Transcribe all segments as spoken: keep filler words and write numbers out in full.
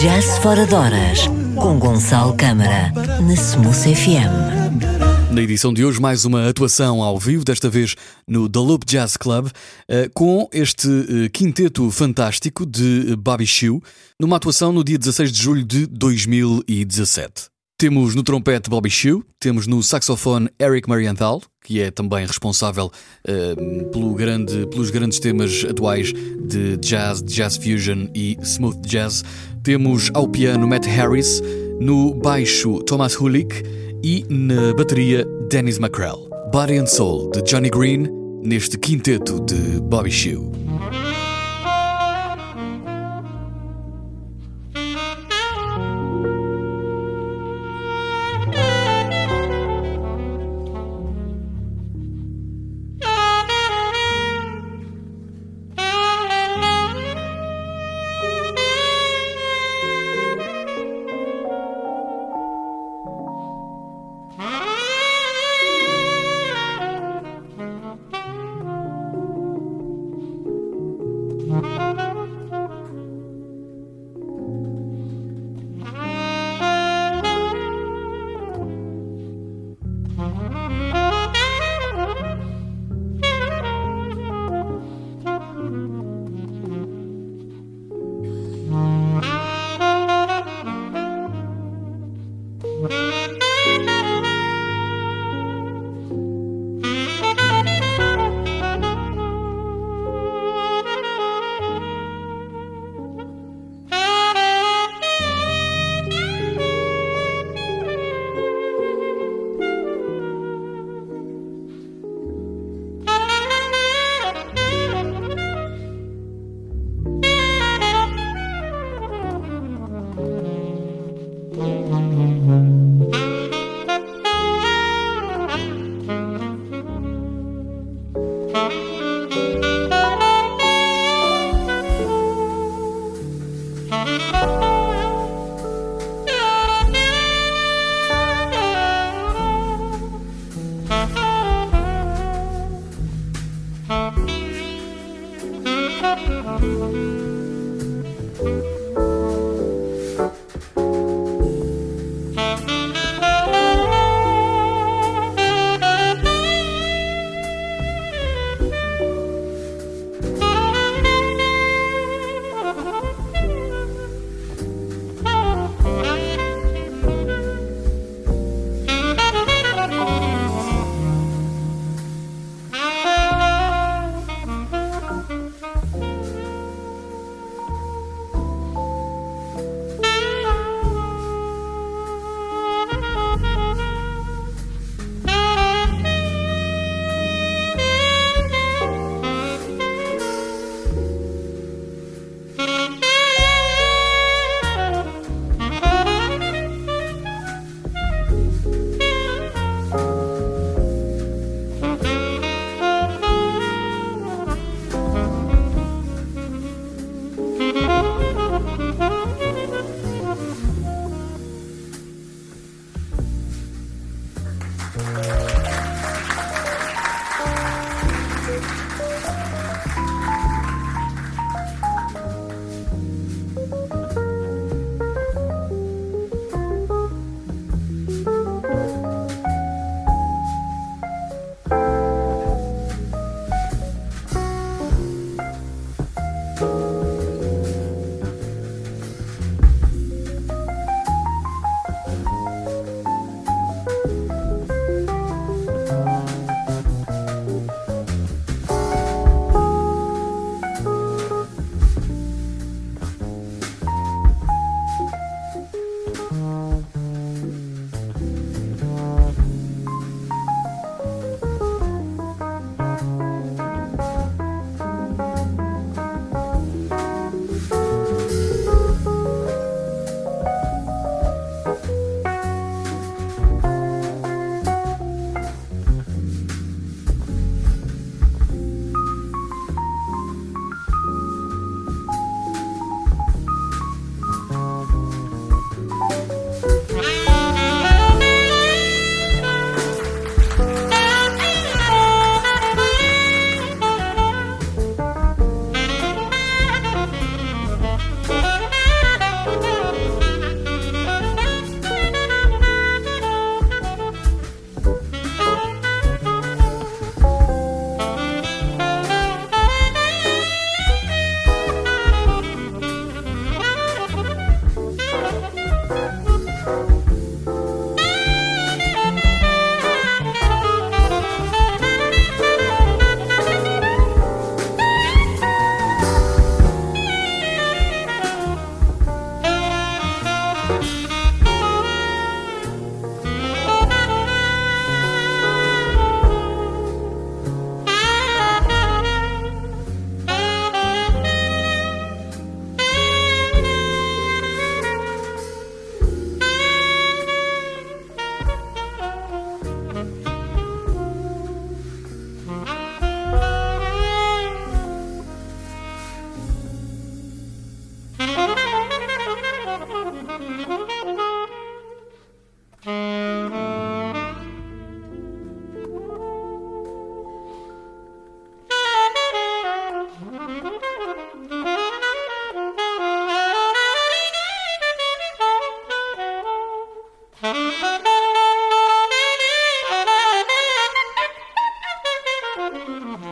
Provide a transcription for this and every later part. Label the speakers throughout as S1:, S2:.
S1: Jazz Fora de Horas, com Gonçalo Câmara, na Smooth F M.
S2: Na edição de hoje, mais uma atuação ao vivo, desta vez no The Loop Jazz Club, com este quinteto fantástico de Bobby Shew, numa atuação no dia dezasseis de julho de dois mil e dezassete. Temos no trompete Bobby Shew, temos no saxofone Eric Marienthal, que é também responsável uh, pelo grande, pelos grandes temas atuais de jazz, jazz fusion e smooth jazz. Temos ao piano Matt Harris, no baixo Thomas Hulick e na bateria Dennis McCrell. Body and Soul de Johnny Green, neste quinteto de Bobby Shew.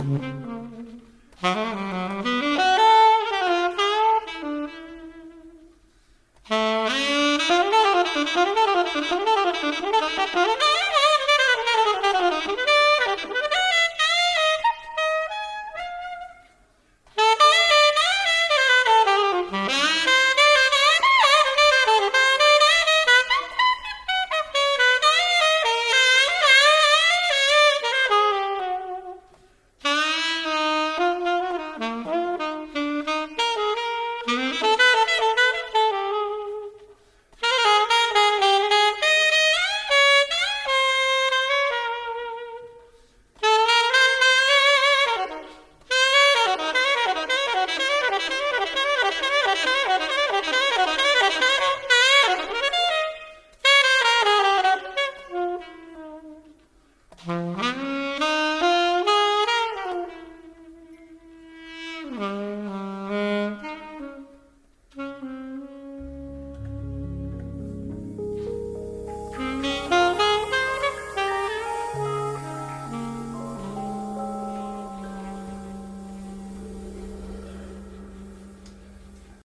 S3: Thank you.